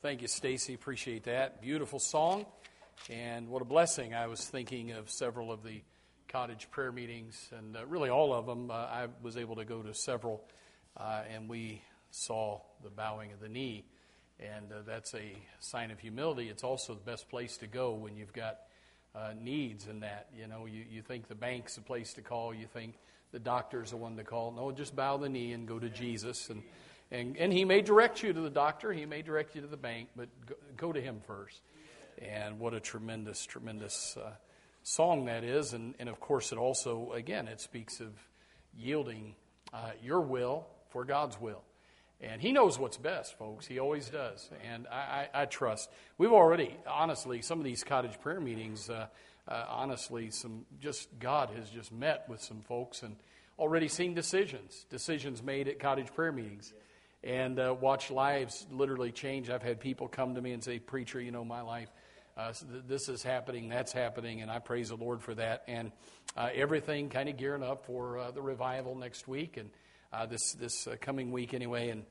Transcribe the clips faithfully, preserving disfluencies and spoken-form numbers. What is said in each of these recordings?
Thank you, Stacy. Appreciate that. Beautiful song, and what a blessing. I was thinking of several of the cottage prayer meetings, and uh, really all of them. Uh, I was able to go to several, uh, and we saw the bowing of the knee, and uh, that's a sign of humility. It's also the best place to go when you've got uh, needs in that. You know, you, you think the bank's the place to call. You think the doctor's the one to call. No, just bow the knee and go to Jesus, and And, and he may direct you to the doctor, he may direct you to the bank, but go, go to him first. And what a tremendous, tremendous uh, song that is. And, and of course, it also, again, it speaks of yielding uh, your will for God's will. And he knows what's best, folks. He always does. And I, I, I trust. We've already, honestly, some of these cottage prayer meetings, uh, uh, honestly, some just God has just met with some folks and already seen decisions, decisions made at cottage prayer meetings. And uh, watch lives literally change. I've had people come to me and say, "Preacher, you know, my life, uh, this is happening, that's happening," and I praise the Lord for that. And uh, everything kind of gearing up for uh, the revival next week, and uh, this this uh, coming week anyway, and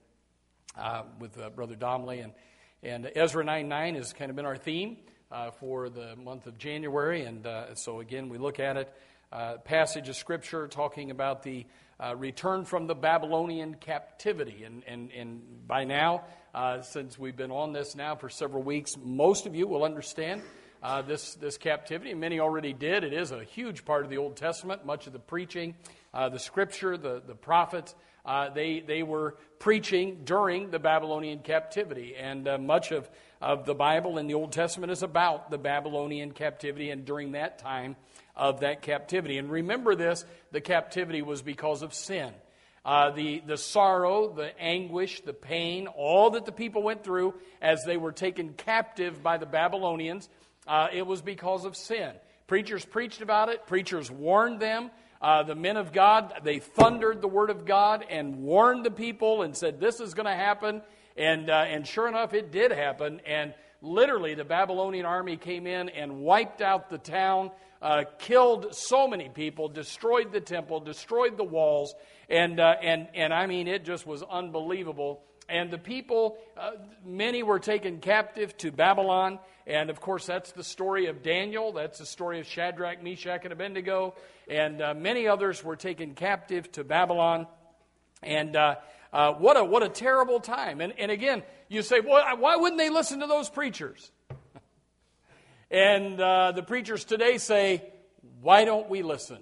uh, with uh, Brother Domley. And, and Ezra nine nine has kind of been our theme uh, for the month of January. And uh, so again, we look at it, uh, passage of Scripture talking about the Uh, return from the Babylonian captivity. And, and, and by now, uh, since we've been on this now for several weeks, most of you will understand uh, this, this captivity. Many already did. It is a huge part of the Old Testament. Much of the preaching, uh, the Scripture, the, the prophets, uh, they, they were preaching during the Babylonian captivity. And uh, much of, of the Bible in the Old Testament is about the Babylonian captivity and during that time of that captivity. And remember this, the captivity was because of sin. Uh, the, the sorrow, the anguish, the pain, all that the people went through as they were taken captive by the Babylonians, uh, it was because of sin. Preachers preached about it. Preachers warned them. Uh, the men of God, they thundered the word of God and warned the people and said, this is going to happen. And, uh, and sure enough, it did happen. And literally, the Babylonian army came in and wiped out the town, Uh, killed so many people, destroyed the temple, destroyed the walls, and uh, and and I mean it just was unbelievable. And the people, uh, many were taken captive to Babylon, and of course that's the story of Daniel. That's the story of Shadrach, Meshach, and Abednego, and uh, many others were taken captive to Babylon. And uh, uh, what a what a terrible time. And and again, you say, well, why wouldn't they listen to those preachers? And uh, the preachers today say, why don't we listen?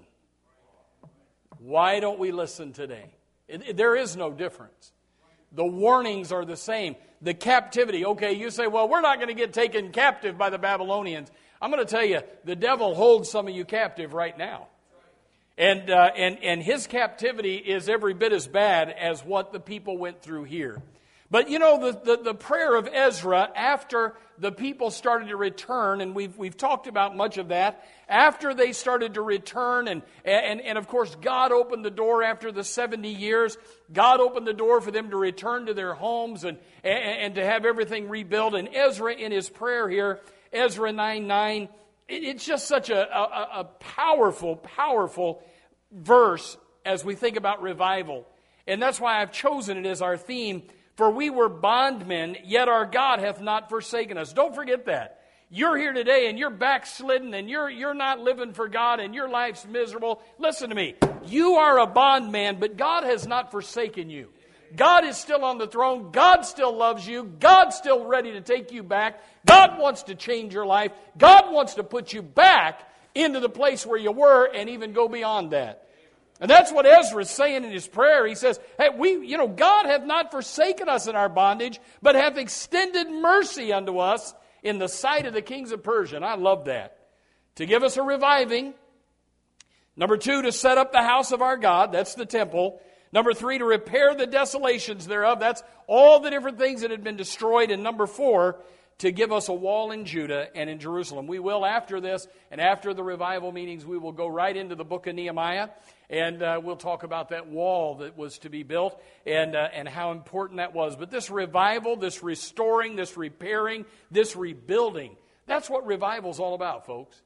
Why don't we listen today? It, it, there is no difference. The warnings are the same. The captivity, okay, you say, well, we're not going to get taken captive by the Babylonians. I'm going to tell you, the devil holds some of you captive right now. And, uh, and, and his captivity is every bit as bad as what the people went through here. But you know, the, the, the prayer of Ezra after the people started to return, and we've we've talked about much of that, after they started to return, and, and, and of course God opened the door after the seventy years. God opened the door for them to return to their homes and, and, and to have everything rebuilt. And Ezra in his prayer here, Ezra nine nine, it, it's just such a, a, a powerful, powerful verse as we think about revival. And that's why I've chosen it as our theme. For we were bondmen, yet our God hath not forsaken us. Don't forget that. You're here today and you're backslidden and you're you're not living for God and your life's miserable. Listen to me. You are a bondman, but God has not forsaken you. God is still on the throne. God still loves you. God's still ready to take you back. God wants to change your life. God wants to put you back into the place where you were and even go beyond that. And that's what Ezra is saying in his prayer. He says, hey, we, you know, God hath not forsaken us in our bondage, but hath extended mercy unto us in the sight of the kings of Persia. And I love that. To give us a reviving. Number two, to set up the house of our God. That's the temple. Number three, to repair the desolations thereof. That's all the different things that had been destroyed. And number four, to give us a wall in Judah and in Jerusalem. We will, after this, and after the revival meetings, we will go right into the book of Nehemiah. And uh, we'll talk about that wall that was to be built and uh, and how important that was. But this revival, this restoring, this repairing, this rebuilding, that's what revival is all about, folks.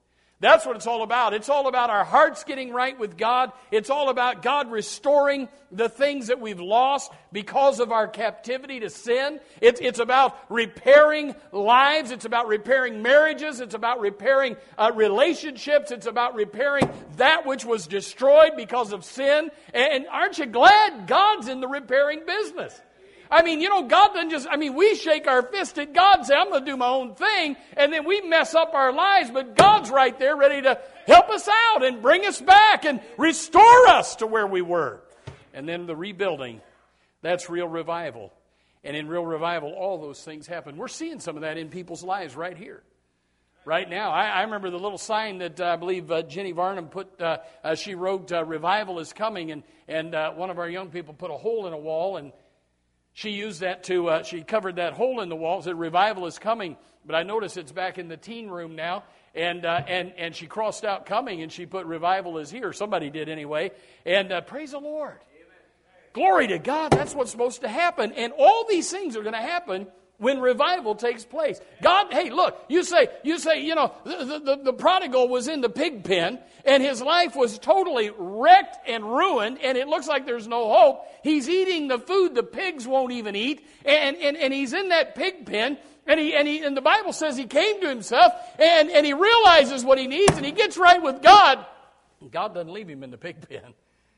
That's what it's all about. It's all about our hearts getting right with God. It's all about God restoring the things that we've lost because of our captivity to sin. It's, it's about repairing lives. It's about repairing marriages. It's about repairing uh, relationships. It's about repairing that which was destroyed because of sin. And, and aren't you glad God's in the repairing business? I mean, you know, God doesn't just, I mean, we shake our fist at God and say, I'm going to do my own thing, and then we mess up our lives, but God's right there ready to help us out and bring us back and restore us to where we were. And then the rebuilding, that's real revival. And in real revival, all those things happen. We're seeing some of that in people's lives right here. Right now, I, I remember the little sign that uh, I believe uh, Jenny Varnum put, uh, uh, she wrote, uh, revival is coming, and, and uh, one of our young people put a hole in a wall, and she used that to, uh, she covered that hole in the wall, said revival is coming. But I notice it's back in the teen room now. And uh, and and she crossed out coming and she put revival is here. Somebody did anyway. And uh, praise the Lord. Amen. Glory to God. That's what's supposed to happen. And all these things are going to happen when revival takes place. God, hey, look, you say, you say, you know, the, the, the prodigal was in the pig pen and his life was totally wrecked and ruined and it looks like there's no hope. He's eating the food the pigs won't even eat, and, and, and he's in that pig pen, and he and he and the Bible says he came to himself and, and he realizes what he needs and he gets right with God. God doesn't leave him in the pig pen.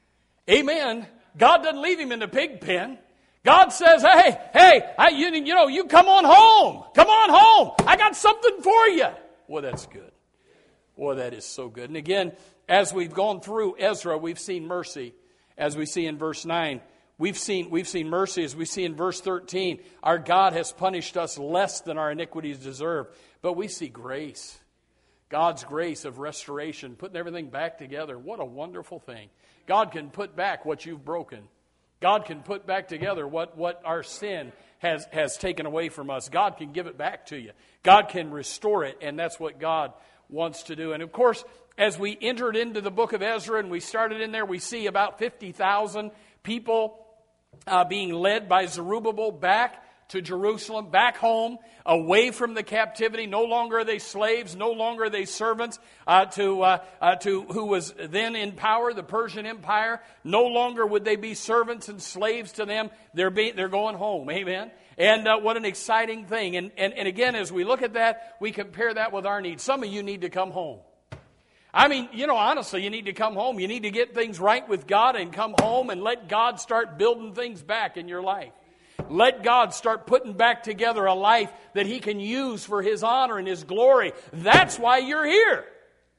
Amen. God doesn't leave him in the pig pen. God says, hey, hey, I, you, you know, you come on home. Come on home. I got something for you. Boy, that's good. Boy, that is so good. And again, as we've gone through Ezra, we've seen mercy, as we see in verse nine. We've seen, we've seen mercy, as we see in verse thirteen. Our God has punished us less than our iniquities deserve. But we see grace. God's grace of restoration, putting everything back together. What a wonderful thing. God can put back what you've broken. God can put back together what, what our sin has, has taken away from us. God can give it back to you. God can restore it, and that's what God wants to do. And of course, as we entered into the book of Ezra and we started in there, we see about fifty thousand people uh, being led by Zerubbabel back to Jerusalem, back home, away from the captivity. No longer are they slaves. No longer are they servants uh, to uh, uh, to who was then in power, the Persian Empire. No longer would they be servants and slaves to them. They're be, they're going home. Amen. And uh, what an exciting thing. And, and and again, as we look at that, we compare that with our needs. Some of you need to come home. I mean, you know, honestly, you need to come home. You need to get things right with God and come home and let God start building things back in your life. Let God start putting back together a life that He can use for His honor and His glory. That's why you're here.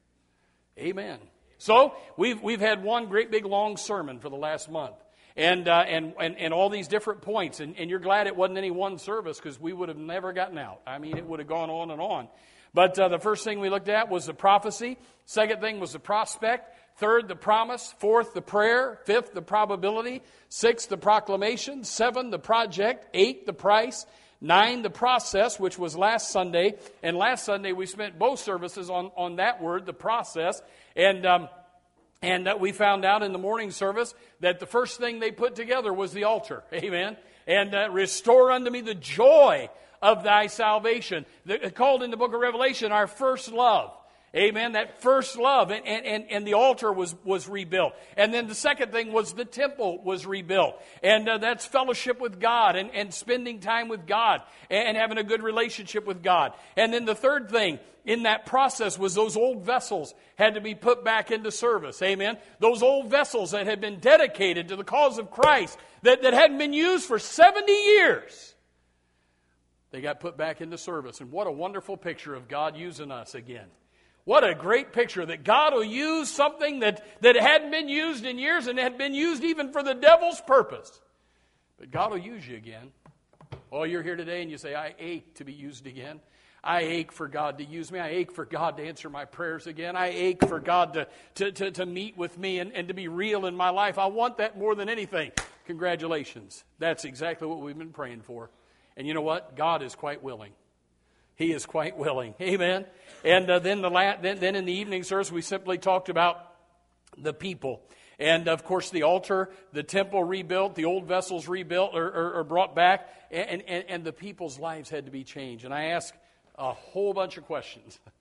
Amen. So we've we've had one great big long sermon for the last month, and uh, and, and and all these different points. And, and you're glad it wasn't any one service, because we would have never gotten out. I mean, it would have gone on and on. But uh, the first thing we looked at was the prophecy. Second thing was the prospect. Third, the promise. Fourth, the prayer. Fifth, the probability. Sixth, the proclamation. Seven, the project. Eight, the price. Nine, the process, which was last Sunday. And last Sunday, we spent both services on, on that word, the process. And um, and that we found out in the morning service that the first thing they put together was the altar. Amen. And uh, restore unto me the joy of thy salvation. The, called in the book of Revelation our first love. Amen. That first love. And, and, and the altar was, was rebuilt. And then the second thing was the temple was rebuilt. And uh, that's fellowship with God and, and spending time with God and, and having a good relationship with God. And then the third thing in that process was those old vessels had to be put back into service. Amen. Those old vessels that had been dedicated to the cause of Christ that, that hadn't been used for seventy years. They got put back into service. And what a wonderful picture of God using us again. What a great picture that God will use something that, that hadn't been used in years and had been used even for the devil's purpose. But God will use you again. Oh, you're here today and you say, I ache to be used again. I ache for God to use me. I ache for God to answer my prayers again. I ache for God to, to, to, to meet with me and, and to be real in my life. I want that more than anything. Congratulations. That's exactly what we've been praying for. And you know what? God is quite willing. He is quite willing. Amen. And uh, then the la- then, then in the evening service, we simply talked about the people. And of course, the altar, the temple rebuilt, the old vessels rebuilt or, or, or brought back, and, and, and the people's lives had to be changed. And I asked a whole bunch of questions.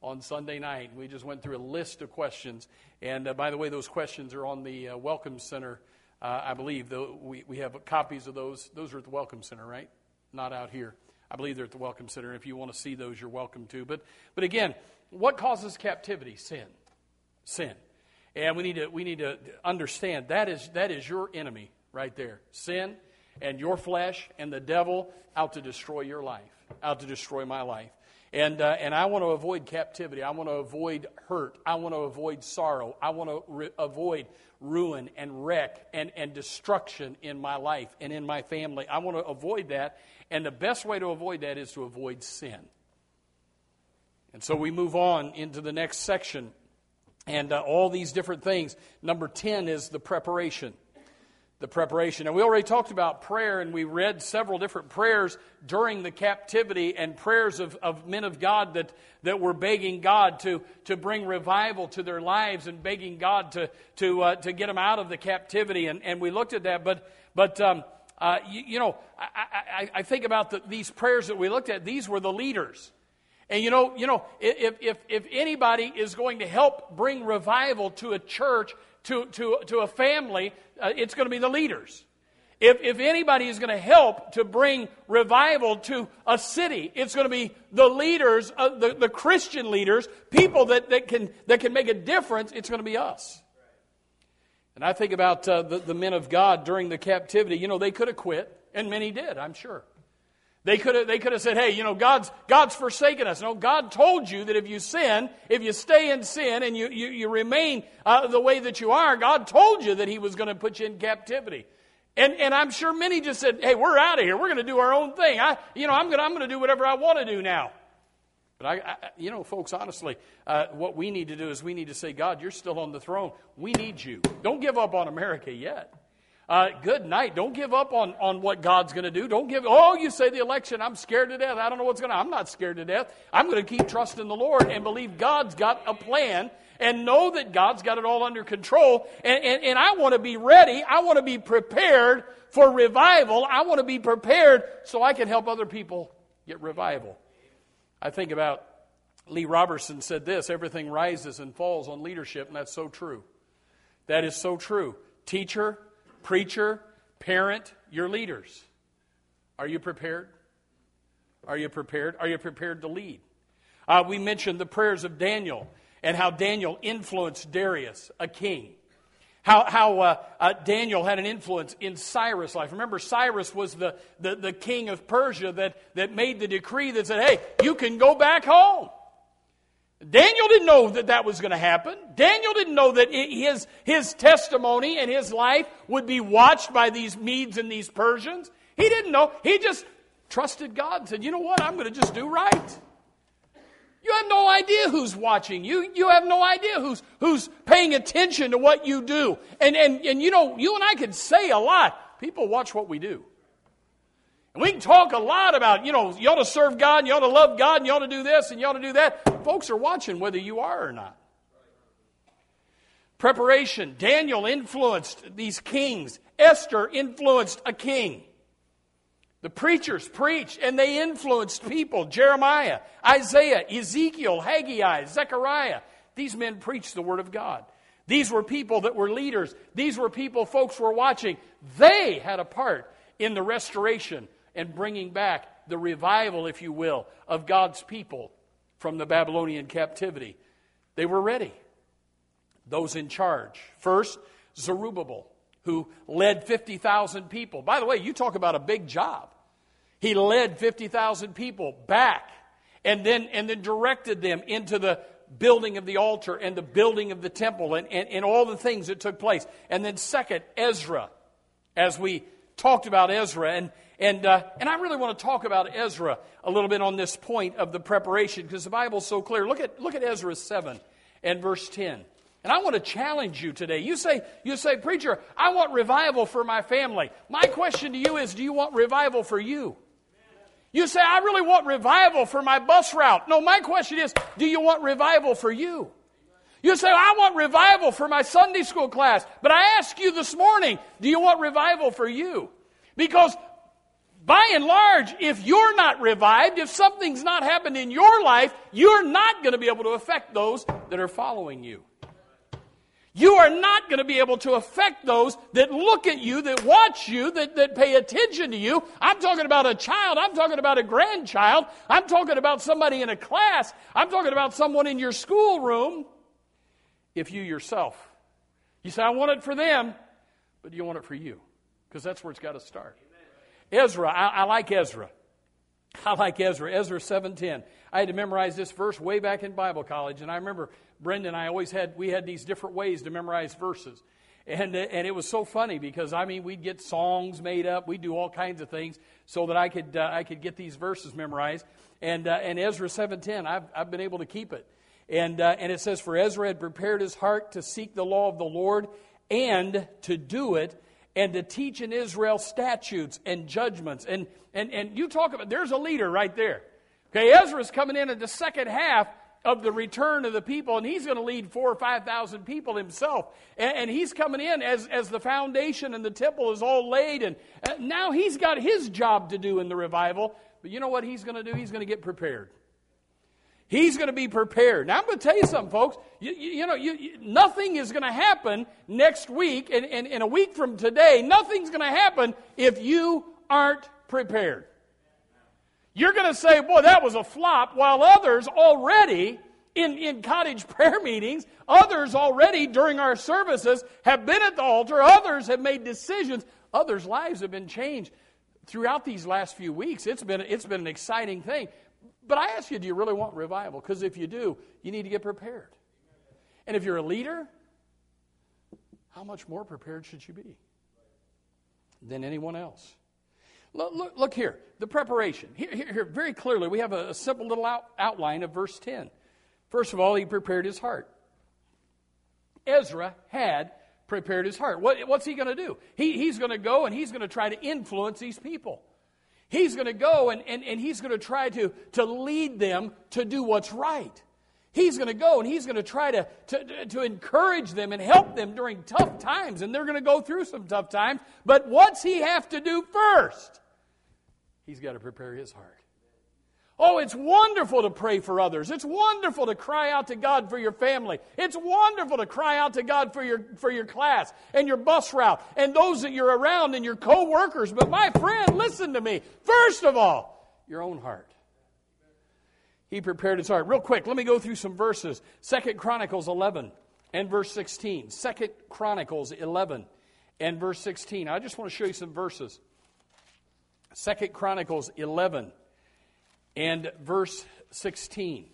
on Sunday night. We just went through a list of questions. And uh, by the way, those questions are on the uh, Welcome Center, uh, I believe. Though we, we have copies of those. Those are at the Welcome Center, right? Not out here. I believe they're at the Welcome Center. If you want to see those, you're welcome to. But but again, what causes captivity? Sin. Sin. And we need to we need to understand that is that is your enemy right there. Sin and your flesh and the devil out to destroy your life, out to destroy my life. And uh, and I want to avoid captivity. I want to avoid hurt. I want to avoid sorrow. I want to re- avoid ruin and wreck and, and destruction in my life and in my family. I want to avoid that. And the best way to avoid that is to avoid sin. And so we move on into the next section. And uh, all these different things. Number ten is the preparation. The preparation. And we already talked about prayer, and we read several different prayers during the captivity and prayers of, of men of God that, that were begging God to, to bring revival to their lives and begging God to to uh, to get them out of the captivity. And, and we looked at that. But but um, uh, you, you know, I, I, I think about the, these prayers that we looked at. These were the leaders. And you know, you know, if if if anybody is going to help bring revival to a church, to to to a family, uh, it's going to be the leaders. If if anybody is going to help to bring revival to a city, it's going to be the leaders, uh, the the Christian leaders, people that, that can that can make a difference. It's going to be us. And I think about uh, the the men of God during the captivity. You know, they could have quit, and many did, I'm sure. They could have, they could have said, hey, you know, God's God's forsaken us. No, God told you that if you sin, if you stay in sin and you, you, you remain uh, the way that you are, God told you that He was going to put you in captivity. And and I'm sure many just said, hey, we're out of here. We're going to do our own thing. I, you know, I'm going to, I'm going to do whatever I want to do now. But, I, I you know, folks, honestly, uh, what we need to do is we need to say, God, you're still on the throne. We need you. Don't give up on America yet. Uh, good night. Don't give up on, on what God's going to do. Don't give, oh, you say the election, I'm scared to death. I don't know what's going to, I'm not scared to death. I'm going to keep trusting the Lord and believe God's got a plan and know that God's got it all under control. And, and, and I want to be ready. I want to be prepared for revival. I want to be prepared so I can help other people get revival. I think about Lee Robertson said this, everything rises and falls on leadership, and that's so true. That is so true. Teacher, preacher, parent, your leaders. Are you prepared? Are you prepared? Are you prepared to lead? Uh, we mentioned the prayers of Daniel and how Daniel influenced Darius, a king. How, how uh, uh, Daniel had an influence in Cyrus' life. Remember, Cyrus was the, the, the king of Persia that, that made the decree that said, hey, you can go back home. Daniel didn't know that that was going to happen. Daniel didn't know that his, his testimony and his life would be watched by these Medes and these Persians. He didn't know. He just trusted God and said, you know what, I'm going to just do right. You have no idea who's watching you. You have no idea who's who's paying attention to what you do. And, and, and you know, you and I can say a lot. People watch what we do. And we can talk a lot about, you know, you ought to serve God, and you ought to love God, and you ought to do this, and you ought to do that. Folks are watching whether you are or not. Preparation. Daniel influenced these kings. Esther influenced a king. The preachers preached, and they influenced people. Jeremiah, Isaiah, Ezekiel, Haggai, Zechariah. These men preached the Word of God. These were people that were leaders. These were people folks were watching. They had a part in the restoration and bringing back the revival, if you will, of God's people from the Babylonian captivity. They were ready. Those in charge. First, Zerubbabel, who led fifty thousand people. By the way, you talk about a big job. He led fifty thousand people back and then, and then directed them into the building of the altar and the building of the temple and, and, and all the things that took place. And then second, Ezra, as we talked about Ezra, and and uh, and I really want to talk about Ezra a little bit on this point of the preparation because the Bible's so clear. Look at look at Ezra seven and verse ten. And I want to challenge you today. You say, you say, preacher, I want revival for my family. My question to you is, do you want revival for you? You say, I really want revival for my bus route. No, my question is, do you want revival for you? You say, I want revival for my Sunday school class. But I ask you this morning, do you want revival for you? Because by and large, if you're not revived, if something's not happened in your life, you're not going to be able to affect those that are following you. You are not going to be able to affect those that look at you, that watch you, that, that pay attention to you. I'm talking about a child. I'm talking about a grandchild. I'm talking about somebody in a class. I'm talking about someone in your schoolroom. If you yourself, you say, I want it for them, but do you want it for you? Because that's where it's got to start. Amen. Ezra, I, I like Ezra. I like Ezra. Ezra seven ten. I had to memorize this verse way back in Bible college, and I remember Brenda and I always had, we had these different ways to memorize verses. And, and it was so funny because, I mean, we'd get songs made up. We'd do all kinds of things so that I could uh, I could get these verses memorized. And uh, and Ezra seven ten, I've, I've been able to keep it. And uh, and it says, for Ezra had prepared his heart to seek the law of the Lord and to do it, and to teach in Israel statutes and judgments. And, and, and you talk about, there's a leader right there. Okay, Ezra's coming in at the second half of the return of the people, and he's going to lead four or five thousand people himself. And, and he's coming in as, as the foundation and the temple is all laid, and uh, now he's got his job to do in the revival. But you know what he's going to do? He's going to get prepared. He's going to be prepared. Now, I'm going to tell you something, folks. You, you, you know, you, you, nothing is going to happen next week, and, and, and a week from today, nothing's going to happen if you aren't prepared. You're going to say, boy, that was a flop, while others already in, in cottage prayer meetings, others already during our services have been at the altar, others have made decisions, others' lives have been changed. Throughout these last few weeks, it's been, it's been an exciting thing. But I ask you, do you really want revival? Because if you do, you need to get prepared. And if you're a leader, how much more prepared should you be than anyone else? Look, look, look here, the preparation. Here, here, here, very clearly, we have a, a simple little out, outline of verse ten. First of all, he prepared his heart. Ezra had prepared his heart. What, what's he going to do? He, he's going to go and he's going to try to influence these people. He's going to go and, and, and he's going to try to, to lead them to do what's right. He's going to go and he's going to try to, to, to encourage them and help them during tough times. And they're going to go through some tough times. But what's he have to do first? He's got to prepare his heart. Oh, it's wonderful to pray for others. It's wonderful to cry out to God for your family. It's wonderful to cry out to God for your, for your class and your bus route and those that you're around and your co-workers. But my friend, listen to me. First of all, your own heart. He prepared his heart. Real quick, let me go through some verses. Second Chronicles eleven and verse sixteen. Second Chronicles eleven and verse sixteen. I just want to show you some verses. Second Chronicles eleven. And verse sixteen.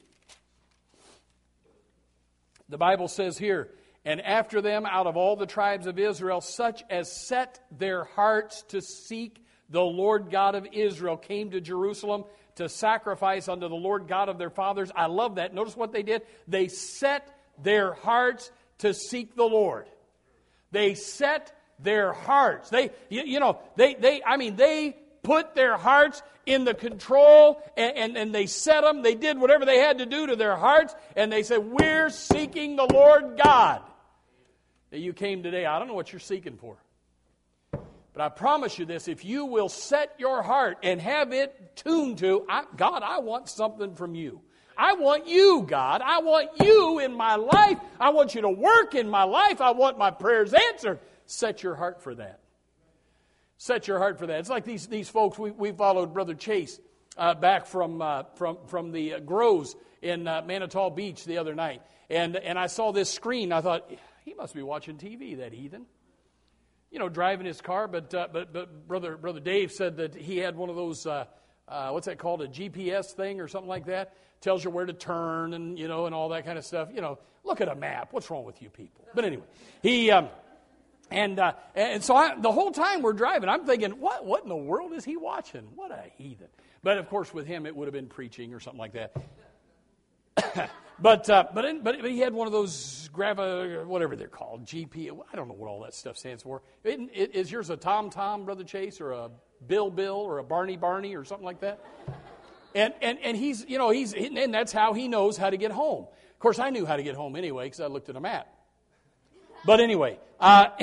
The Bible says here, and after them out of all the tribes of Israel, such as set their hearts to seek the Lord God of Israel, came to Jerusalem to sacrifice unto the Lord God of their fathers. I love that. Notice what they did. They set their hearts to seek the Lord. They set their hearts. They, you, you know, they, they, I mean, they put their hearts in the control, and, and, and they set them. They did whatever they had to do to their hearts, and they said, we're seeking the Lord God. Now, you came today, I don't know what you're seeking for. But I promise you this, if you will set your heart and have it tuned to, I, God, I want something from you. I want you, God. I want you in my life. I want you to work in my life. I want my prayers answered. Set your heart for that. Set your heart for that. It's like these, these folks, we, we followed Brother Chase uh, back from, uh, from, from the uh, groves in uh, Manitou Beach the other night. And, and I saw this screen. I thought, he must be watching T V, that heathen. You know, driving his car. But uh, but but Brother Brother Dave said that he had one of those, uh, uh, what's that called, a G P S thing or something like that. Tells you where to turn and, you know, and all that kind of stuff. You know, look at a map. What's wrong with you people? But anyway, he... Um, And uh, and so I, the whole time we're driving, I'm thinking, what what in the world is he watching? What a heathen. But, of course, with him, it would have been preaching or something like that. but, uh, but in, but he had one of those Grava, whatever they're called, G P. I don't know what all that stuff stands for. It, it, is yours a Tom Tom, Brother Chase, or a Bill Bill, or a Barney Barney, or something like that? And and and he's, you know, he's and that's how he knows how to get home. Of course, I knew how to get home anyway because I looked at a map. But anyway, uh,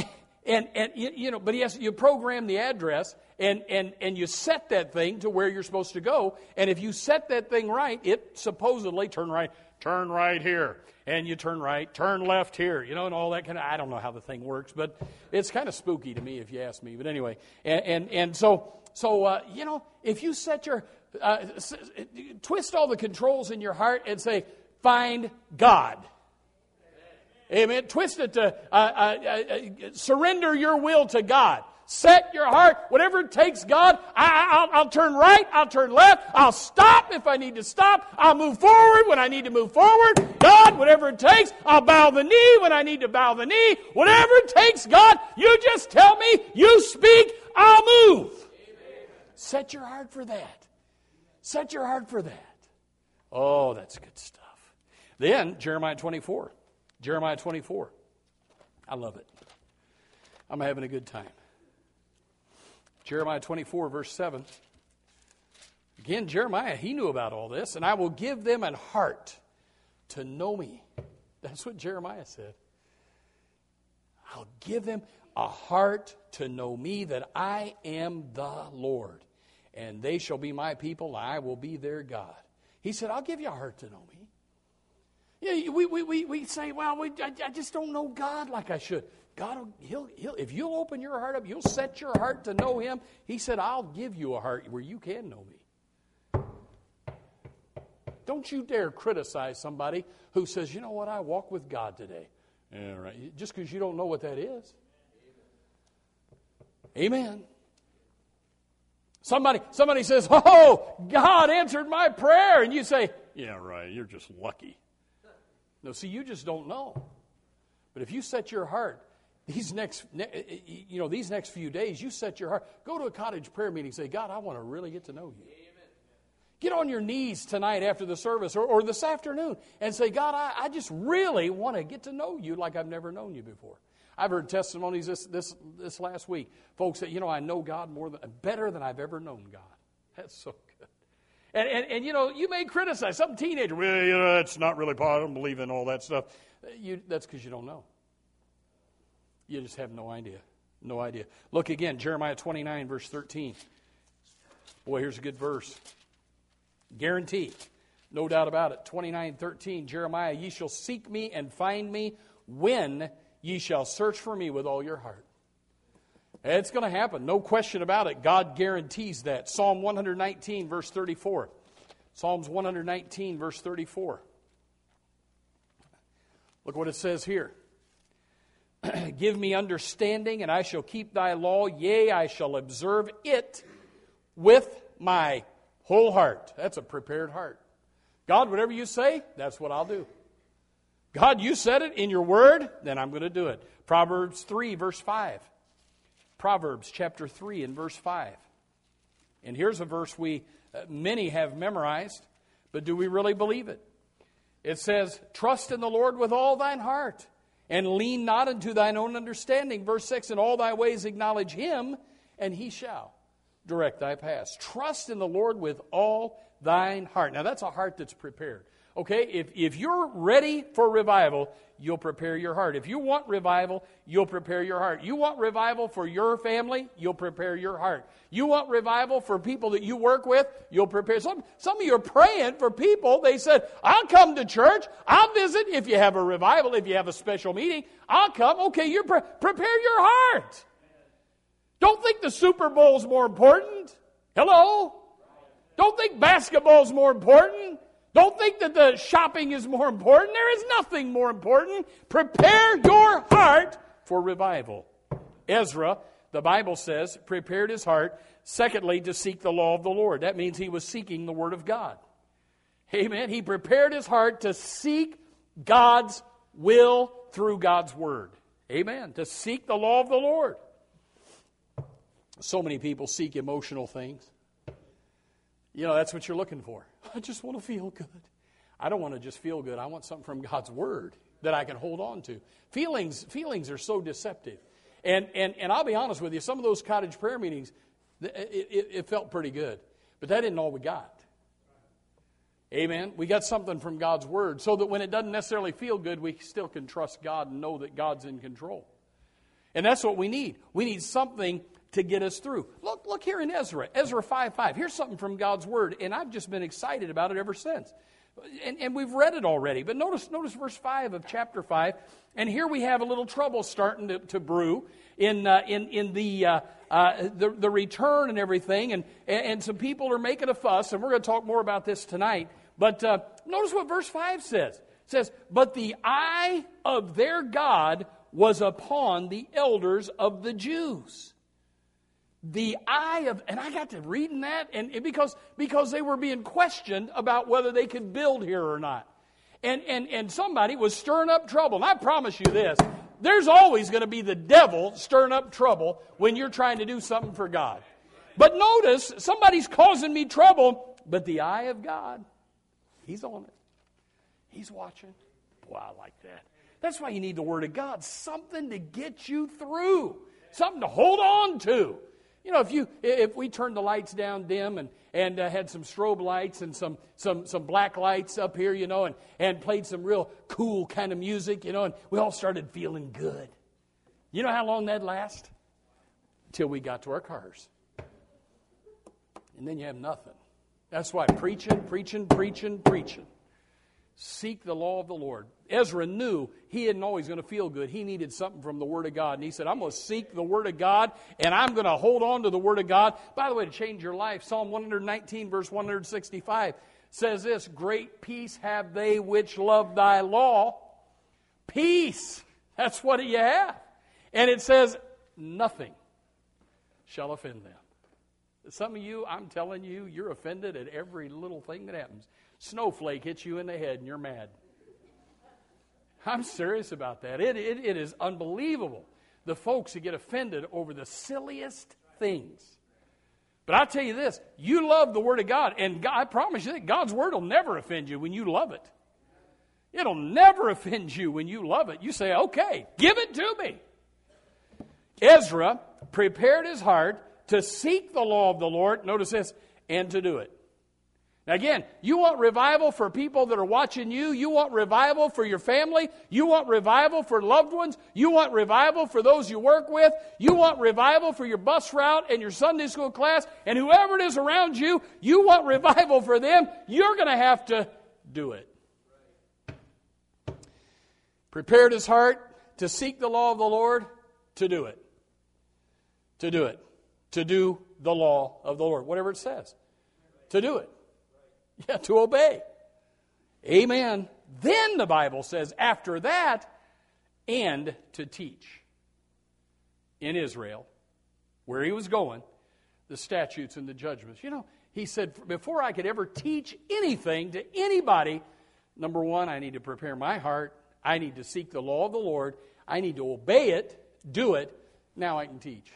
And, and you, you know, but yes, you program the address and, and, and you set that thing to where you're supposed to go. And if you set that thing right, it supposedly turn right, turn right here. And you turn right, turn left here, you know, and all that kind of, I don't know how the thing works, but it's kind of spooky to me if you ask me. But anyway, and and, and so, so uh, you know, if you set your, uh, s- twist all the controls in your heart and say, find God. Amen. Twist it to uh, uh, uh, surrender your will to God. Set your heart, whatever it takes, God, I, I'll, I'll turn right, I'll turn left, I'll stop if I need to stop, I'll move forward when I need to move forward. God, whatever it takes, I'll bow the knee when I need to bow the knee. Whatever it takes, God, you just tell me, you speak, I'll move. Amen. Set your heart for that. Set your heart for that. Oh, that's good stuff. Then, Jeremiah twenty-four. Jeremiah twenty-four. I love it. I'm having a good time. Jeremiah twenty-four, verse seven. Again, Jeremiah, he knew about all this. And I will give them an heart to know me. That's what Jeremiah said. I'll give them a heart to know me, that I am the Lord. And they shall be my people, and I will be their God. He said, I'll give you a heart to know me. Yeah, we, we, we, we say, well, we, I, I just don't know God like I should. God, will, he'll, he'll, if you'll open your heart up, you'll set your heart to know Him. He said, I'll give you a heart where you can know me. Don't you dare criticize somebody who says, you know what, I walk with God today. Yeah, right. Just because you don't know what that is. Amen. Somebody, somebody says, oh, God answered my prayer. And you say, yeah, right, you're just lucky. No, see, you just don't know. But if you set your heart, these next, you know, these next few days, you set your heart. Go to a cottage prayer meeting and say, God, I want to really get to know you. Amen. Get on your knees tonight after the service or, or this afternoon and say, God, I, I just really want to get to know you like I've never known you before. I've heard testimonies this this this last week. Folks that, you know, I know God more than better than I've ever known God. That's so good. And, and, and you know, you may criticize some teenager. Well, you know, it's not really possible. I don't believe in all that stuff. You, that's because you don't know. You just have no idea. No idea. Look again, Jeremiah twenty-nine, verse thirteen. Boy, here's a good verse. Guarantee. No doubt about it. twenty-nine thirteen, Jeremiah, ye shall seek me and find me when ye shall search for me with all your heart. It's going to happen. No question about it. God guarantees that. Psalm one nineteen, verse thirty-four. Psalms one nineteen, verse thirty-four. Look what it says here. Give me understanding, and I shall keep thy law. Yea, I shall observe it with my whole heart. That's a prepared heart. God, whatever you say, that's what I'll do. God, you said it in your word, then I'm going to do it. Proverbs three, verse five. Proverbs chapter three and verse five. And here's a verse we, uh, many have memorized, but do we really believe it? It says, trust in the Lord with all thine heart, and lean not unto thine own understanding. Verse six, in all thy ways acknowledge Him, and He shall direct thy paths. Trust in the Lord with all thine heart. Now that's a heart that's prepared. Okay, if, if you're ready for revival, you'll prepare your heart. If you want revival, you'll prepare your heart. You want revival for your family, you'll prepare your heart. You want revival for people that you work with, you'll prepare. Some, some of you are praying for people. They said, I'll come to church. I'll visit if you have a revival, if you have a special meeting. I'll come. Okay, you pre- prepare your heart. Don't think the Super Bowl's more important. Hello? Don't think basketball's more important. Don't think that the shopping is more important. There is nothing more important. Prepare your heart for revival. Ezra, the Bible says, prepared his heart, secondly, to seek the law of the Lord. That means he was seeking the Word of God. Amen. He prepared his heart to seek God's will through God's Word. Amen. To seek the law of the Lord. So many people seek emotional things. You know, that's what you're looking for. I just want to feel good. I don't want to just feel good. I want something from God's Word that I can hold on to. Feelings feelings are so deceptive. And and and I'll be honest with you, some of those cottage prayer meetings, it, it, it felt pretty good. But that isn't all we got. Amen? We got something from God's Word so that when it doesn't necessarily feel good, we still can trust God and know that God's in control. And that's what we need. We need something to get us through. Look, look here in Ezra, Ezra five five. Here's something from God's Word, and I've just been excited about it ever since. And, and we've read it already, but notice notice verse five of chapter five, and here we have a little trouble starting to, to brew in uh, in in the, uh, uh, the the return and everything, and and some people are making a fuss, and we're going to talk more about this tonight. But uh, notice what verse five says. It says, "But the eye of their God was upon the elders of the Jews." The eye of, and I got to reading that, and it, because because they were being questioned about whether they could build here or not, and and and somebody was stirring up trouble. And I promise you this: there's always going to be the devil stirring up trouble when you're trying to do something for God. But notice, somebody's causing me trouble, but the eye of God, He's on it. He's watching. Boy, I like that. That's why you need the Word of God, something to get you through, something to hold on to. You know, if you if we turned the lights down dim and and uh, had some strobe lights and some some some black lights up here, you know, and and played some real cool kind of music, you know, and we all started feeling good. You know how long that'd last? Till we got to our cars, and then you have nothing. That's why preaching, preaching, preaching, preaching. Seek the law of the Lord. Ezra knew he isn't always going to feel good. He needed something from the Word of God. And he said, I'm going to seek the Word of God, and I'm going to hold on to the Word of God. By the way, to change your life, Psalm one nineteen, verse one sixty-five says this, "Great peace have they which love thy law." Peace. That's what you have. And it says, nothing shall offend them. Some of you, I'm telling you, you're offended at every little thing that happens. Snowflake hits you in the head and you're mad. I'm serious about that. It, it, it is unbelievable, the folks who get offended over the silliest things. But I'll tell you this, you love the Word of God, and God, I promise you that God's Word will never offend you when you love it. It'll never offend you when you love it. You say, okay, give it to me. Ezra prepared his heart to seek the law of the Lord, notice this, and to do it. Now again, you want revival for people that are watching you. You want revival for your family. You want revival for loved ones. You want revival for those you work with. You want revival for your bus route and your Sunday school class. And whoever it is around you, you want revival for them. You're going to have to do it. Prepared his heart to seek the law of the Lord, to do it. To do it. To do the law of the Lord. Whatever it says. To do it. Yeah, to obey. Amen. Then the Bible says, after that, and to teach in Israel, where he was going, the statutes and the judgments. You know, he said, before I could ever teach anything to anybody, number one, I need to prepare my heart. I need to seek the law of the Lord. I need to obey it, do it. Now I can teach.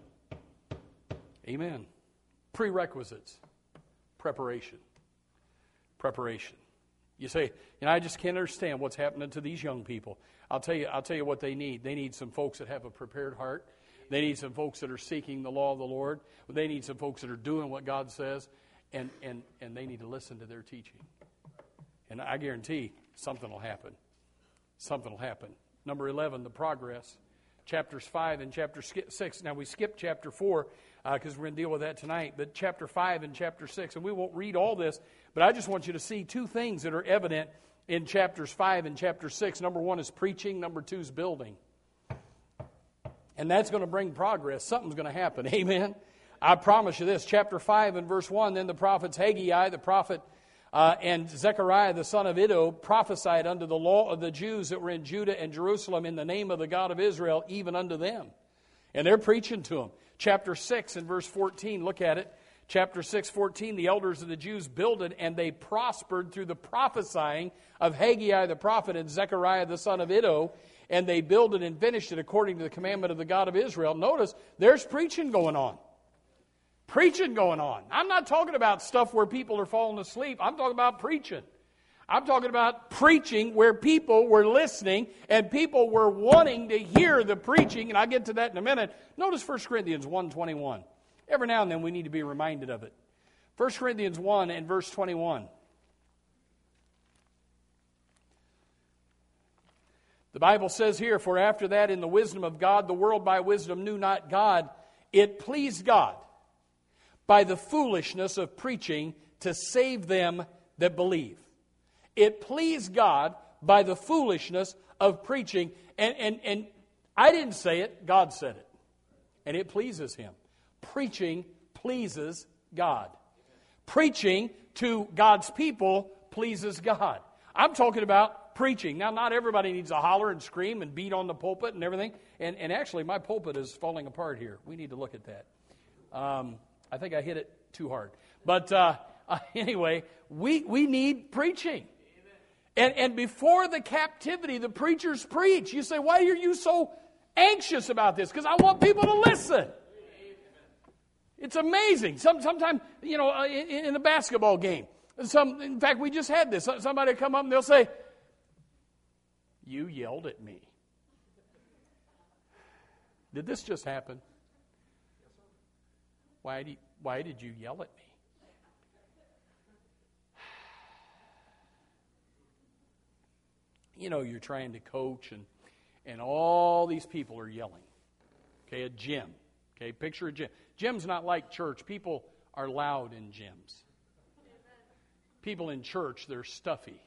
Amen. Prerequisites. Preparation. Preparation. You say, you know, I just can't understand what's happening to these young people. I'll tell you, I'll tell you what they need. They need some folks that have a prepared heart. They need some folks that are seeking the law of the Lord. They need some folks that are doing what God says, and and and they need to listen to their teaching. And I guarantee something will happen. Something will happen. Number eleven, the progress. Chapters five and chapter six. Now we skipped chapter four because uh, we're going to deal with that tonight. But chapter five and chapter six, and we won't read all this, but I just want you to see two things that are evident in chapters five and chapter six. Number one is preaching. Number two is building. And that's going to bring progress. Something's going to happen. Amen. I promise you this. Chapter five and verse one, then the prophets Haggai, the prophet, Uh, and Zechariah, the son of Iddo, prophesied unto the law of the Jews that were in Judah and Jerusalem in the name of the God of Israel, even unto them. And they're preaching to them. Chapter six and verse fourteen, look at it. Chapter six, fourteen, the elders of the Jews builded, and they prospered through the prophesying of Haggai the prophet and Zechariah the son of Iddo, and they builded and finished it according to the commandment of the God of Israel. Notice, there's preaching going on. Preaching going on. I'm not talking about stuff where people are falling asleep. I'm talking about preaching. I'm talking about preaching where people were listening and people were wanting to hear the preaching, and I'll get to that in a minute. Notice First Corinthians one twenty-one. Every now and then we need to be reminded of it. First Corinthians one and verse twenty-one. The Bible says here, for after that in the wisdom of God, the world by wisdom knew not God. It pleased God by the foolishness of preaching to save them that believe. It pleased God by the foolishness of preaching. And, and, and I didn't say it, God said it. And it pleases Him. Preaching pleases God. Preaching to God's people pleases God. I'm talking about preaching. Now, not everybody needs to holler and scream and beat on the pulpit and everything. And, and actually, my pulpit is falling apart here. We need to look at that. Um, I think I hit it too hard. But uh, uh, anyway, we, we need preaching. And, and before the captivity, the preachers preach. You say, why are you so anxious about this? Because I want people to listen. It's amazing. Some, sometimes, you know, in, in a basketball game, some, in fact, we just had this. Somebody come up and they'll say, you yelled at me. Did this just happen? Why did, why did you yell at me? You know, you're trying to coach and, and all these people are yelling. Okay, a gym. Okay, picture a gym. Gym's not like church. People are loud in gyms. People in church, they're stuffy.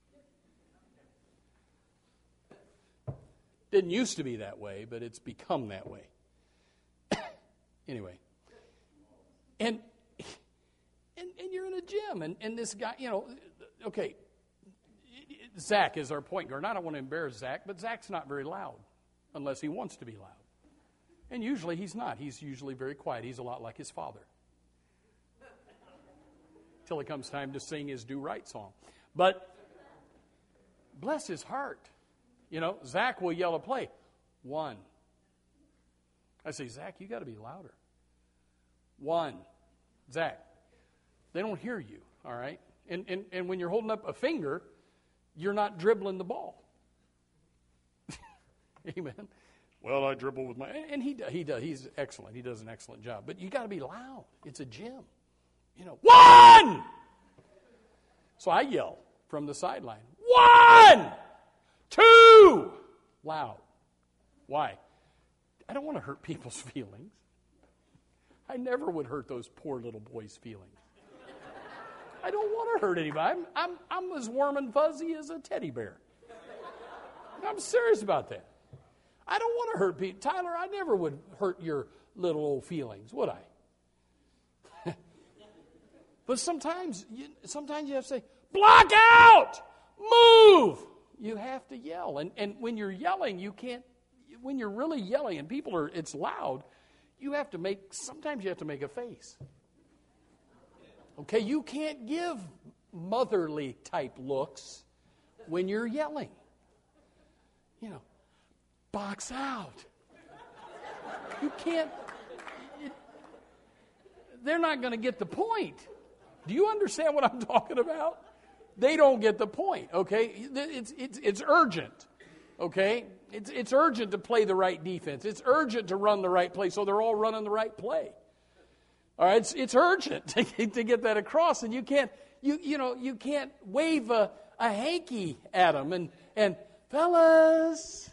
Didn't used to be that way, but it's become that way. Anyway. And, and and you're in a gym, and, and this guy, you know, okay, Zach is our point guard. I don't want to embarrass Zach, but Zach's not very loud unless he wants to be loud. And usually he's not. He's usually very quiet. He's a lot like his father. Till it comes time to sing his Do Right song. But bless his heart. You know, Zach will yell a play. One. I say, Zach, you got to be louder. One. Zach. They don't hear you, all right? And, and, and when you're holding up a finger, you're not dribbling the ball. Amen. Well, I dribble with my... And he, he does. He's excellent. He does an excellent job. But you got to be loud. It's a gym. You know, one! So I yell from the sideline. One! Two! Loud. Why? I don't want to hurt people's feelings. I never would hurt those poor little boys' feelings. I don't want to hurt anybody. I'm, I'm, I'm as warm and fuzzy as a teddy bear. I'm serious about that. I don't want to hurt people. Tyler, I never would hurt your little old feelings, would I? But sometimes, you, sometimes you have to say, block out! Move! You have to yell. And, and when you're yelling, you can't, when you're really yelling and people are, it's loud, you have to make, sometimes you have to make a face. Okay, you can't give motherly type looks when you're yelling. You know, box out. You can't, it, they're not going to get the point. Do you understand what I'm talking about? They don't get the point, okay? It's, it's, it's urgent, okay? It's, it's urgent to play the right defense. It's urgent to run the right play, so they're all running the right play. All right, it's, it's urgent to, to get that across, and you can't, you you know, you can't wave a, a hanky at them and, and fellas,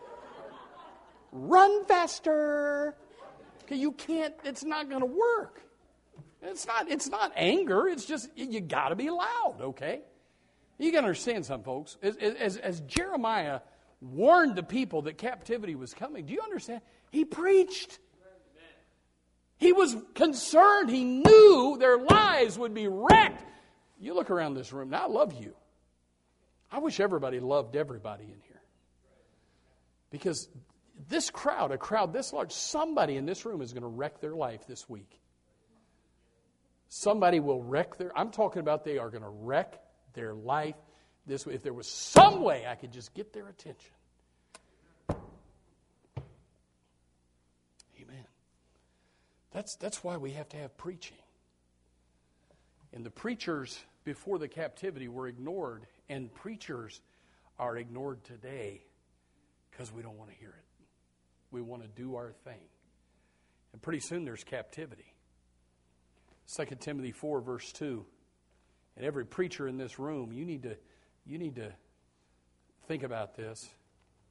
run faster. Okay, you can't, it's not going to work. It's not, it's not anger, it's just, you got to be loud, okay? You got to understand something, folks. As, as, as Jeremiah warned the people that captivity was coming, do you understand? He preached. He was concerned. He knew their lives would be wrecked. You look around this room. Now, I love you. I wish everybody loved everybody in here. Because this crowd, a crowd this large, somebody in this room is going to wreck their life this week. Somebody will wreck their, I'm talking about they are going to wreck their life this way. If there was some way I could just get their attention. Amen. That's, that's why we have to have preaching. And the preachers before the captivity were ignored, and preachers are ignored today because we don't want to hear it. We want to do our thing. And pretty soon there's captivity. Second Timothy four, verse two. And every preacher in this room, you need to, you need to think about this.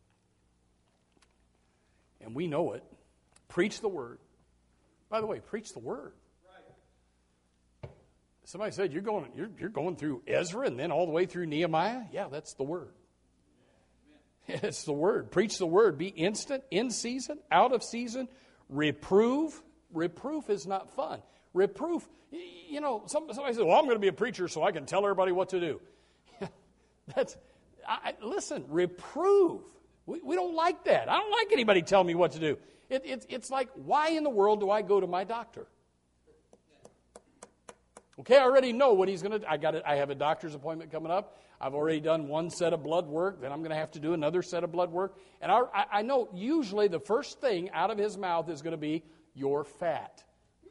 and we know it. Preach the word. By the way, preach the word. Right. Somebody said, you're going, you're, you're going through Ezra and then all the way through Nehemiah? Yeah, that's the word. Amen. It's the word. Preach the word. Be instant, in season, out of season. Reprove. Reproof is not fun. Reproof, you know, some, somebody says, well, I'm going to be a preacher so I can tell everybody what to do. That's, I, listen, reprove. We, we don't like that. I don't like anybody telling me what to do. It, it, it's like, why in the world do I go to my doctor? Okay, I already know what he's going to do. I got it. I have a doctor's appointment coming up. I've already done one set of blood work. Then I'm going to have to do another set of blood work. And I, I know usually the first thing out of his mouth is going to be, you're fat.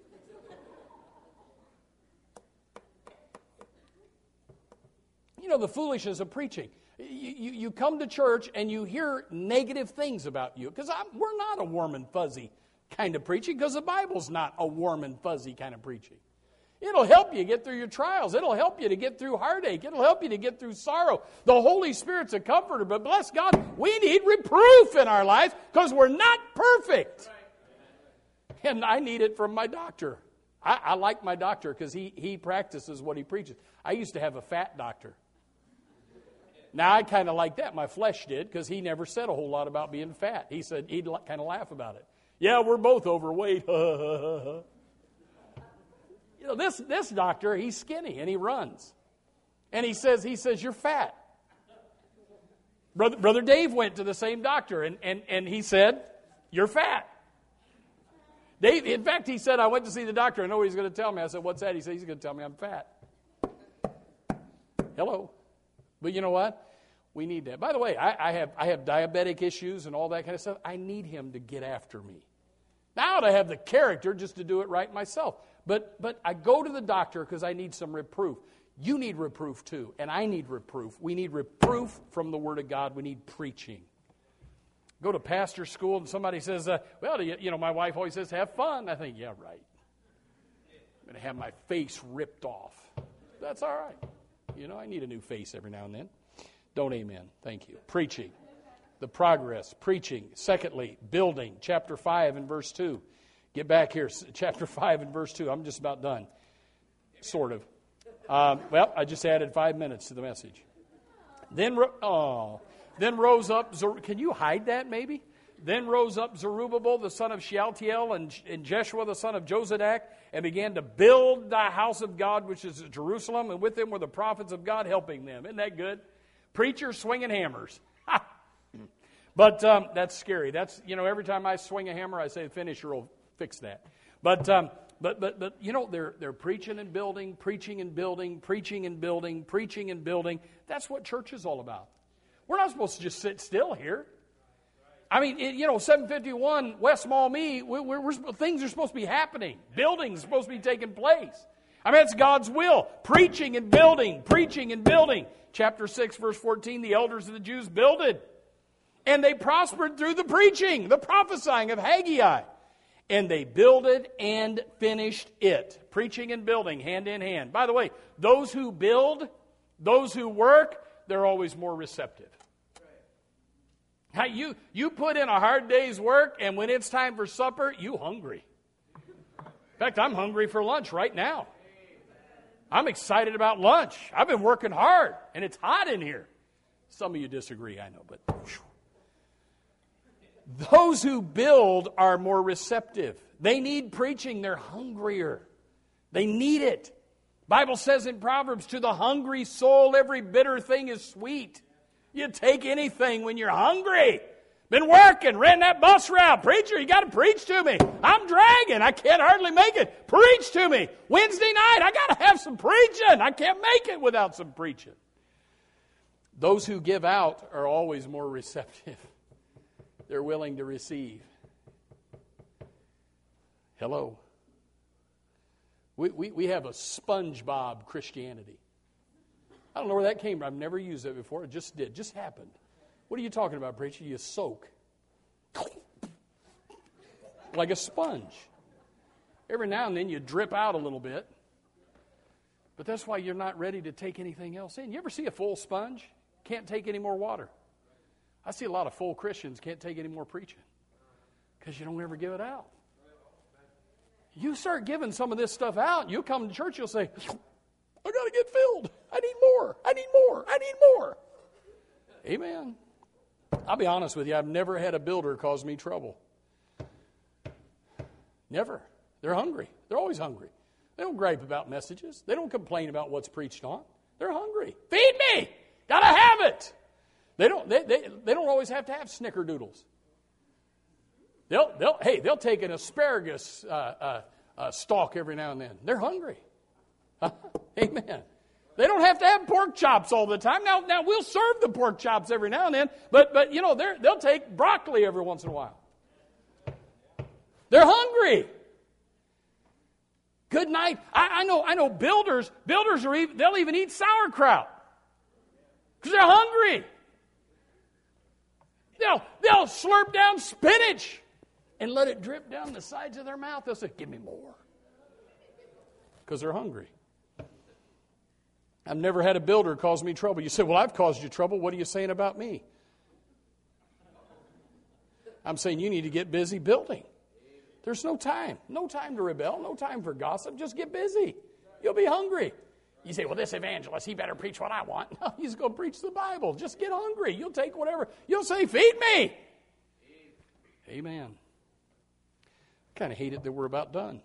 You know, the foolishness of preaching. You, you, you come to church and you hear negative things about you. Because we're not a warm and fuzzy kind of preaching, because the Bible's not a warm and fuzzy kind of preaching. It'll help you get through your trials. It'll help you to get through heartache. It'll help you to get through sorrow. The Holy Spirit's a comforter, but bless God, we need reproof in our lives because we're not perfect. And I need it from my doctor. I, I like my doctor because he, he practices what he preaches. I used to have a fat doctor. Now, I kind of like that. My flesh did, because he never said a whole lot about being fat. He said he'd kind of laugh about it. Yeah, we're both overweight. You know, this this doctor, he's skinny and he runs, and he says he says you're fat. Brother Brother Dave went to the same doctor, and and and he said you're fat. Dave, in fact, he said, I went to see the doctor. I know what he's going to tell me. I said, what's that? He said, he's going to tell me I'm fat. Hello. But you know what? We need that. By the way, I, I have I have diabetic issues and all that kind of stuff. I need him to get after me. Now I have the character just to do it right myself. But but I go to the doctor because I need some reproof. You need reproof too, and I need reproof. We need reproof from the Word of God. We need preaching. Go to pastor school and somebody says, uh, well, you, you know, my wife always says, have fun. I think, yeah, right. I'm going to have my face ripped off. That's all right. You know, I need a new face every now and then. Don't amen. Thank you. Preaching. The progress. Preaching. Secondly, building. Chapter five and verse two. Get back here. Chapter five and verse two. I'm just about done. Sort of. Um, well, I just added five minutes to the message. Then, ro- oh, then rose up. Zer- Can you hide that maybe? Then rose up Zerubbabel, the son of Shealtiel, and, and Jeshua, the son of Jozadak, and began to build the house of God, which is at Jerusalem, and with them were the prophets of God helping them. Isn't that good? Preachers swinging hammers. But um, that's scary. That's, you know, every time I swing a hammer, I say, the finisher will fix that. But, um, but, but, but you know, they're, they're preaching and building, preaching and building, preaching and building, preaching and building. That's what church is all about. We're not supposed to just sit still here. I mean, it, you know, seven fifty-one West Maumee, we're, we're, we're, things are supposed to be happening. Buildings are supposed to be taking place. I mean, it's God's will. Preaching and building, preaching and building. Chapter six, verse fourteen, the elders of the Jews builded. And they prospered through the preaching, the prophesying of Haggai. And they builded and finished it. Preaching and building, hand in hand. By the way, those who build, those who work, they're always more receptive. Now, you, you put in a hard day's work, and when it's time for supper, you hungry. In fact, I'm hungry for lunch right now. I'm excited about lunch. I've been working hard, and it's hot in here. Some of you disagree, I know, but whew. Those who build are more receptive. They need preaching. They're hungrier. They need it. Bible says in Proverbs, to the hungry soul, every bitter thing is sweet. You take anything when you're hungry. Been working, ran that bus route. Preacher, you got to preach to me. I'm dragging. I can't hardly make it. Preach to me. Wednesday night, I got to have some preaching. I can't make it without some preaching. Those who give out are always more receptive. They're willing to receive. Hello. We, we, we have a SpongeBob Christianity. I don't know where that came from. I've never used it before. It just did. Just happened. What are you talking about, preacher? You soak. Like a sponge. Every now and then you drip out a little bit. But that's why you're not ready to take anything else in. You ever see a full sponge? Can't take any more water. I see a lot of full Christians can't take any more preaching. Because you don't ever give it out. You start giving some of this stuff out, you'll come to church, you'll say, I got to get filled. I need more. I need more. I need more. Amen. I'll be honest with you, I've never had a builder cause me trouble. Never. They're hungry. They're always hungry. They don't gripe about messages. They don't complain about what's preached on. They're hungry. Feed me. Gotta have it. They don't. They, they, they don't always have to have snickerdoodles. They'll. They'll. Hey, they'll take an asparagus uh, uh, uh, stalk every now and then. They're hungry. Amen. They don't have to have pork chops all the time. Now, now we'll serve the pork chops every now and then, but but you know they're, they'll take broccoli every once in a while. They're hungry. Good night. I, I know. I know. Builders. Builders are even. They'll even eat sauerkraut because they're hungry. They'll they'll slurp down spinach and let it drip down the sides of their mouth. They'll say, "Give me more," because they're hungry. I've never had a builder cause me trouble. You say, "Well, I've caused you trouble. What are you saying about me?" I'm saying you need to get busy building. There's no time. No time to rebel. No time for gossip. Just get busy. You'll be hungry. You say, well, this evangelist, he better preach what I want. No, he's going to preach the Bible. Just get hungry. You'll take whatever. You'll say, feed me. Amen. I kind of hate it that we're about done.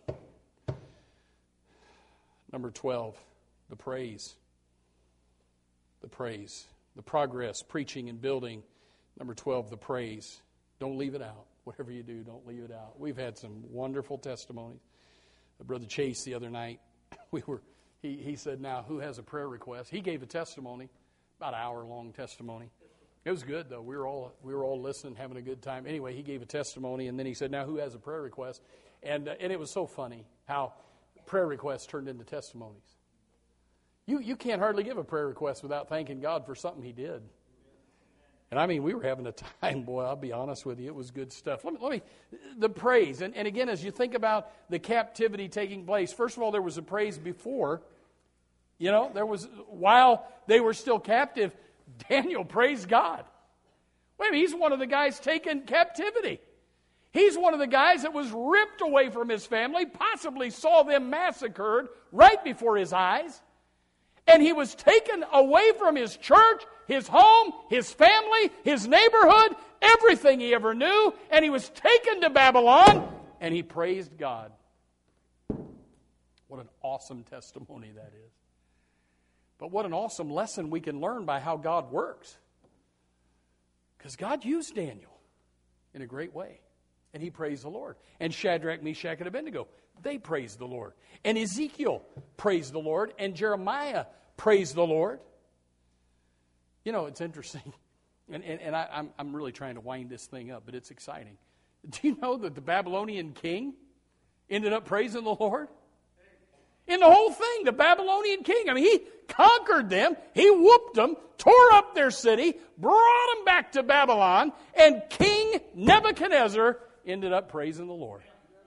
Number twelve, the praise. The praise. The progress, preaching and building. Number twelve, the praise. Don't leave it out. Whatever you do, don't leave it out. We've had some wonderful testimonies. Brother Chase the other night, we were. He, he said, now, who has a prayer request? He gave a testimony, about an hour-long testimony. It was good, though. We were all we were all listening, having a good time. Anyway, he gave a testimony, and then he said, now, who has a prayer request? And uh, and it was so funny how prayer requests turned into testimonies. You you can't hardly give a prayer request without thanking God for something he did. And I mean, we were having a time, boy, I'll be honest with you. It was good stuff. Let me, let me the praise. And, and again, as you think about the captivity taking place, first of all, there was a praise before. You know, there was, while they were still captive, Daniel praised God. Wait a minute, he's one of the guys taken captivity. He's one of the guys that was ripped away from his family, possibly saw them massacred right before his eyes. And he was taken away from his church, his home, his family, his neighborhood, everything he ever knew. And he was taken to Babylon, and he praised God. What an awesome testimony that is. But what an awesome lesson we can learn by how God works. Because God used Daniel in a great way. And he praised the Lord. And Shadrach, Meshach, and Abednego, they praised the Lord. And Ezekiel praised the Lord. And Jeremiah praised the Lord. You know, it's interesting. And, and, and I, I'm, I'm really trying to wind this thing up, but it's exciting. Do you know that the Babylonian king ended up praising the Lord? In the whole thing, the Babylonian king, I mean, he conquered them, he whooped them, tore up their city, brought them back to Babylon, and King Nebuchadnezzar ended up praising the Lord.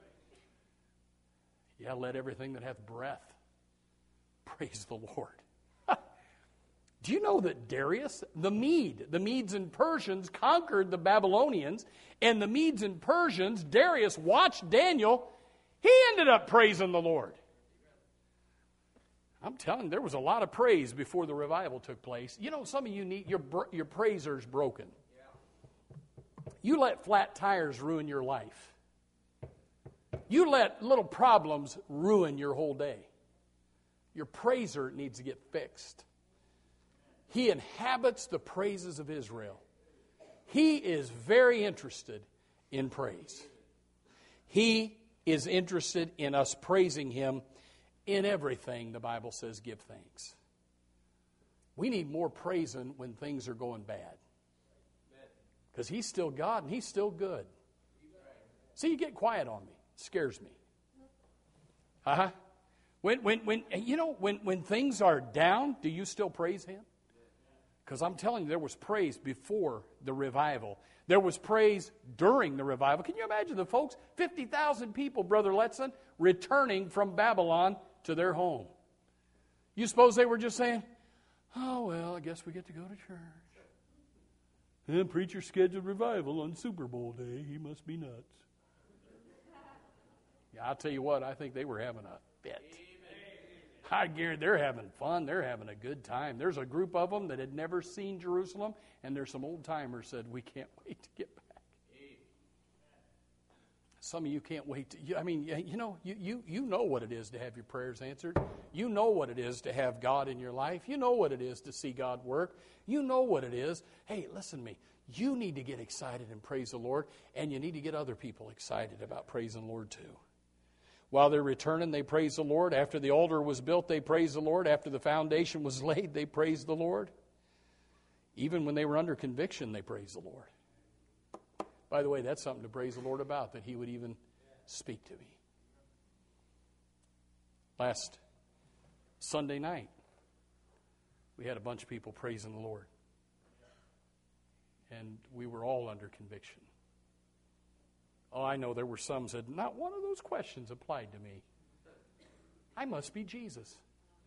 Yeah, let everything that hath breath praise the Lord. Do you know that Darius, the Mede, the Medes and Persians conquered the Babylonians, and the Medes and Persians, Darius watched Daniel, he ended up praising the Lord. I'm telling you, there was a lot of praise before the revival took place. You know, some of you need, your, your praiser's broken. You let flat tires ruin your life. You let little problems ruin your whole day. Your praiser needs to get fixed. He inhabits the praises of Israel. He is very interested in praise. He is interested in us praising Him in everything. The Bible says give thanks. We need more praising when things are going bad. Because He's still God and He's still good. See, you get quiet on me. It scares me. Uh-huh. When, when, when, you know, when, when things are down, do you still praise Him? Because I'm telling you, there was praise before the revival. There was praise during the revival. Can you imagine the folks? fifty thousand people, Brother Letson, returning from Babylon to their home. You suppose they were just saying, oh, well, I guess we get to go to church. And preacher scheduled revival on Super Bowl day. He must be nuts. Yeah, I'll tell you what, I think they were having a fit. I guarantee they're having fun. They're having a good time. There's a group of them that had never seen Jerusalem, and there's some old timers said, we can't wait to get back. Some of you can't wait to, I mean, you know, you, you, you know what it is to have your prayers answered. You know what it is to have God in your life. You know what it is to see God work. You know what it is. Hey, listen to me. You need to get excited and praise the Lord, and you need to get other people excited about praising the Lord too. While they're returning, they praise the Lord. After the altar was built, they praise the Lord. After the foundation was laid, they praise the Lord. Even when they were under conviction, they praise the Lord. By the way, that's something to praise the Lord about, that He would even speak to me. Last Sunday night, we had a bunch of people praising the Lord. And we were all under conviction. Oh, I know there were some who said, not one of those questions applied to me. I must be Jesus.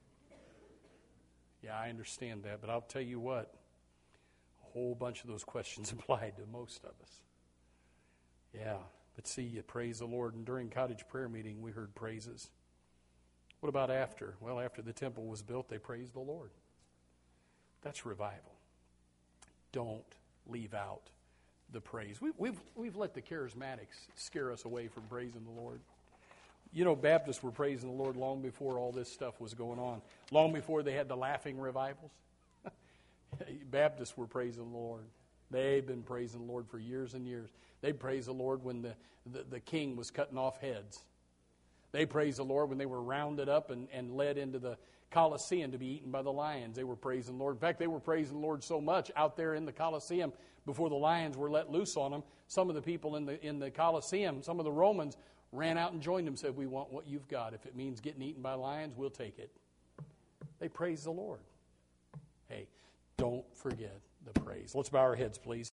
Yeah, I understand that, but I'll tell you what, a whole bunch of those questions applied to most of us. Yeah, but see, you praise the Lord, and during cottage prayer meeting, we heard praises. What about after? Well, after the temple was built, they praised the Lord. That's revival. Don't leave out the praise. We, we've we've let the charismatics scare us away from praising the Lord. You know, Baptists were praising the Lord long before all this stuff was going on. Long before they had the laughing revivals. Baptists were praising the Lord. They've been praising the Lord for years and years. They praised the Lord when the, the, the king was cutting off heads. They praised the Lord when they were rounded up and, and led into the Colosseum to be eaten by the lions. They were praising the Lord. In fact, they were praising the Lord so much out there in the Colosseum before the lions were let loose on them. Some of the people in the in the Colosseum, some of the Romans, ran out and joined them, said, we want what you've got. If it means getting eaten by lions, we'll take it. They praised the Lord. Hey, don't forget the praise. Let's bow our heads, please.